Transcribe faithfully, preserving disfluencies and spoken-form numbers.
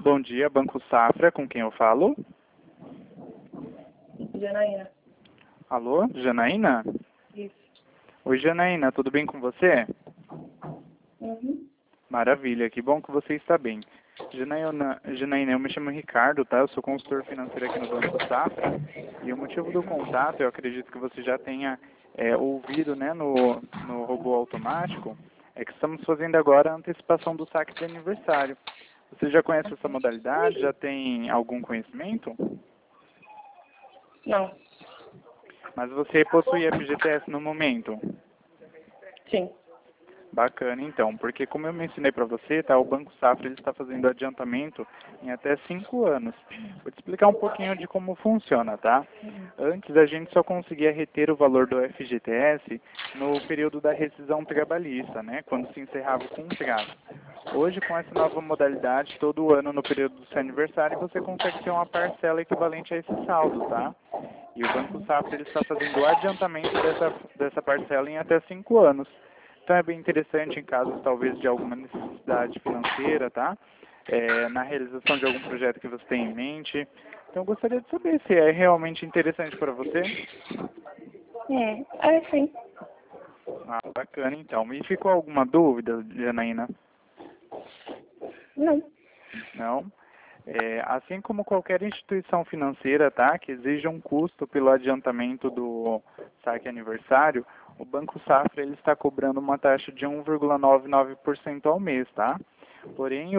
Bom dia, Banco Safra, com quem eu falo? Janaína. Alô, Janaína? Isso. Oi, Janaína, tudo bem com você? Uhum. Maravilha, que bom que você está bem. Janaína, Janaína, eu me chamo Ricardo, tá? Eu sou consultor financeiro aqui no Banco Safra. E o motivo do contato, eu acredito que você já tenha é, ouvido, né, no, no robô automático, é que estamos fazendo agora a antecipação do saque de aniversário. Você já conhece essa modalidade? Já tem algum conhecimento? Não. Mas você possui F G T S no momento? Sim. Bacana, então, porque como eu mencionei para você, tá, o Banco Safra ele está fazendo adiantamento em até cinco anos. Vou te explicar um pouquinho de como funciona, tá? Antes a gente só conseguia reter o valor do F G T S no período da rescisão trabalhista, né, quando se encerrava o contrato. Hoje, com essa nova modalidade, todo ano no período do seu aniversário, você consegue ter uma parcela equivalente a esse saldo, tá? E o Banco Safra ele está fazendo o adiantamento dessa, dessa parcela em até cinco anos. Então é bem interessante em casos talvez de alguma necessidade financeira, tá? É, na realização de algum projeto que você tem em mente. Então eu gostaria de saber se é realmente interessante para você. Hum, é sim. Ah, bacana então. Me ficou alguma dúvida, Janaína? Não. Não? É, assim como qualquer instituição financeira, tá, que exija um custo pelo adiantamento do saque aniversário, o Banco Safra ele está cobrando uma taxa de um vírgula noventa e nove por cento ao mês, tá? Porém,